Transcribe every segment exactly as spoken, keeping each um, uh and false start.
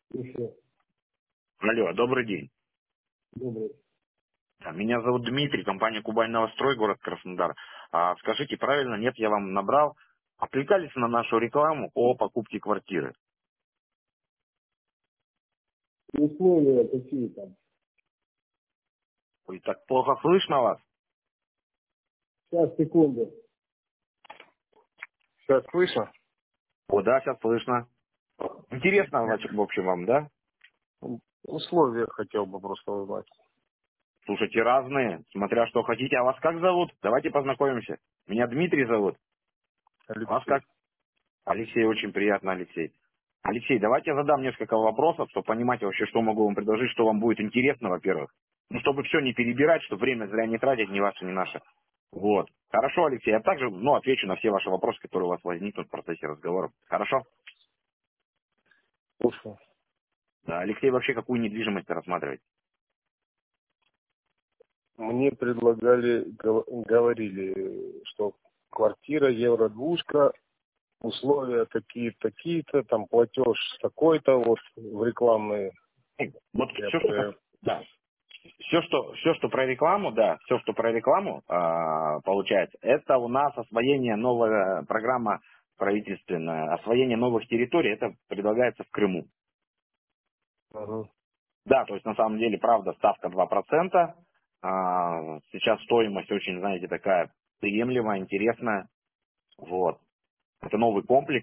Еще. Алло, добрый день. Добрый. Да, меня зовут Дмитрий, компания Кубань Новострой, город Краснодар. А, скажите, правильно, нет, я вам набрал. Откликались на нашу рекламу о покупке квартиры? Условия какие там? Ой, так плохо слышно вас. Сейчас, секунду. Сейчас слышно? О, да, сейчас слышно. Интересно, значит, в общем, вам, да? Условия хотел бы просто узнать. Слушайте, разные, смотря что хотите. А вас как зовут? Давайте познакомимся. Меня Дмитрий зовут. А вас как? Алексей. Алексей, очень приятно, Алексей. Алексей, давайте я задам несколько вопросов, чтобы понимать вообще, что могу вам предложить, что вам будет интересно, во-первых. Ну, чтобы все не перебирать, чтобы время зря не тратить, ни ваше, ни наше. Вот. Хорошо, Алексей, я также, ну, отвечу на все ваши вопросы, которые у вас возникнут в процессе разговора. Хорошо? Слушаю. Да, Алексей, вообще какую недвижимость рассматривает? Мне предлагали, гов- говорили, что квартира, евро-двушка, условия такие-то, такие-то, там платеж такой-то, вот в рекламной. Вот Я, все, что, э, да, все, что, все, что про рекламу, да, все, что про рекламу а, получается, это у нас освоение новая программа правительственная, освоение новых территорий, это предлагается в Крыму. ага. Да, то есть на самом деле, правда, ставка два процента, а, сейчас стоимость очень, знаете, такая приемлемая, интересная, вот. Это новый комплекс,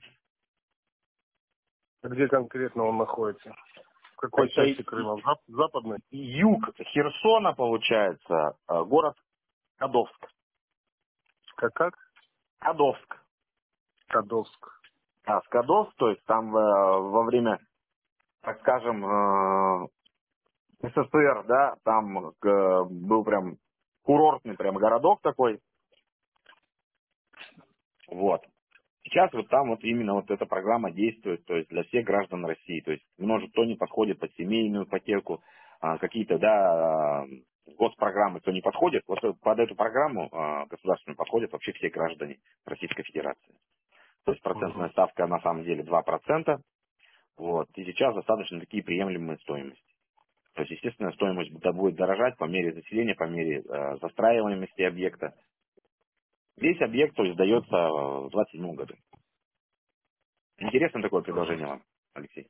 Где конкретно он находится? В какой это части Крыма? В зап- западной? юг Херсона, получается, а, город Кадовск. Как как? Кадовск. Кадовск. А, Скадовск, то есть там э, во время, так скажем, э, СССР, да, там э, был прям курортный прям городок такой, вот. Сейчас вот там вот именно вот эта программа действует, то есть для всех граждан России, то есть множество кто не подходит под семейную ипотеку, а, какие-то, да, э, госпрограммы, кто не подходит, вот под эту программу э, государственную подходят вообще все граждане Российской Федерации. То есть процентная Угу. ставка на самом деле два процента, вот, и сейчас достаточно такие приемлемые стоимости. То есть, естественно, стоимость да, будет дорожать по мере заселения, по мере э, застраиваемости объекта. Весь объект, то есть, сдается э, в двадцать седьмом году. Интересно такое Угу. предложение вам, Алексей?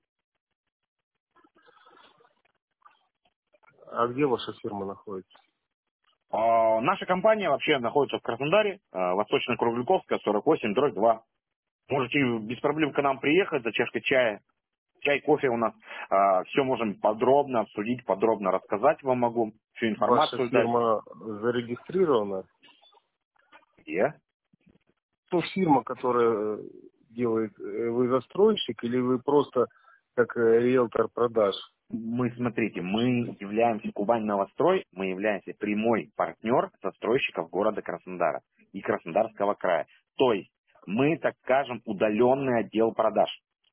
А где ваша фирма находится? А, наша компания вообще находится в Краснодаре, э, Восточно-Кругляковская, сорок восемь, дробь два. Можете без проблем к нам приехать за чашкой чая. Чай, кофе у нас. Все можем подробно обсудить, подробно рассказать вам могу. Всю Ваша информацию дать. фирма зарегистрирована? Где? Ну, фирма, которая делает, э, вы застройщик или вы просто как э, риэлтор продаж? Мы, смотрите, мы являемся Кубань Новострой, мы являемся прямой партнер застройщиков города Краснодара и Краснодарского края. То есть мы, так скажем, удаленный отдел продаж.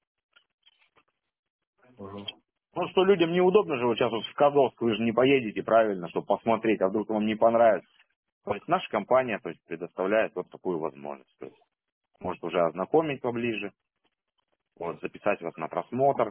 Угу. Ну, что людям неудобно же, вот сейчас вот в Кадовск вы же не поедете, правильно, чтобы посмотреть, а вдруг вам не понравится. То есть наша компания, то есть, предоставляет вот такую возможность. То есть может уже ознакомить поближе, вот, записать вас на просмотр,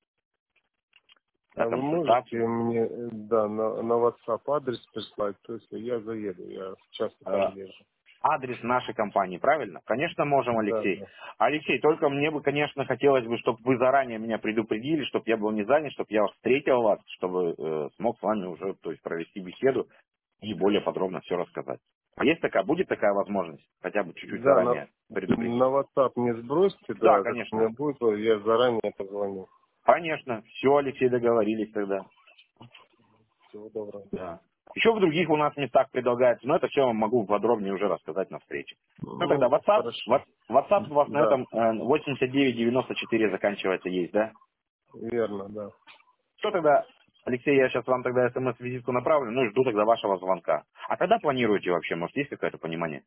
А на вы можете консультацию. мне, э, да, на, на WhatsApp адрес прислать? То есть я заеду, я часто там Э, езжу. Адрес нашей компании, правильно? Конечно, можем, Да, Алексей. да. Алексей, только мне бы, конечно, хотелось бы, чтобы вы заранее меня предупредили, чтобы я был не занят, чтобы я встретил вас, чтобы э, смог с вами уже, то есть, провести беседу и более подробно все рассказать. А есть такая, будет такая возможность, хотя бы чуть-чуть Да, на, заранее предупредить? на WhatsApp мне сбросьте, Да, да, как у конечно. меня будет, то я заранее позвоню. Конечно. Все, Алексей, договорились тогда. Всего доброго. Да. Еще в других у нас местах предлагается, но это все могу подробнее уже рассказать на встрече. Ну тогда Ну, WhatsApp, хорошо. What- WhatsApp у вас на Да, этом э, восемьдесят девять девяносто четыре заканчивается, есть, да? верно, да. Что тогда, Алексей, я сейчас вам тогда смс-визитку направлю, ну и жду тогда вашего звонка. А когда планируете вообще, может, есть какое-то понимание?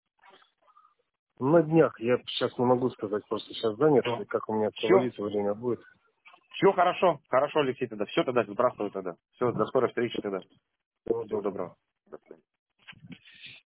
На днях, я сейчас не могу сказать, просто сейчас занят, Все. и как у меня Все. освободится время будет. Все хорошо. Хорошо, Алексей, тогда. Все тогда, сбрасываю тогда. Все, до скорой встречи тогда. Всего Всего доброго. доброго. До свидания.